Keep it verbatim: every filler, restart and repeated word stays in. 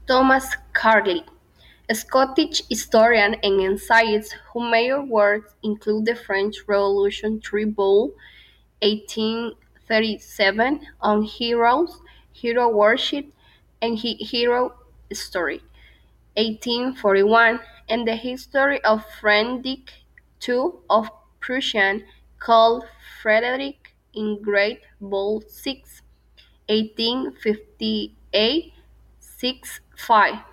Thomas Carlyle, a Scottish historian and essayist whose major works include the French Revolution Tribune eighteen thirty-seven on heroes, hero worship, and he- hero story, eighteen forty-one, and the history of Frederick the Second of Prussia, called Frederick in Great Bold six, eighteen fifty-eight, six five.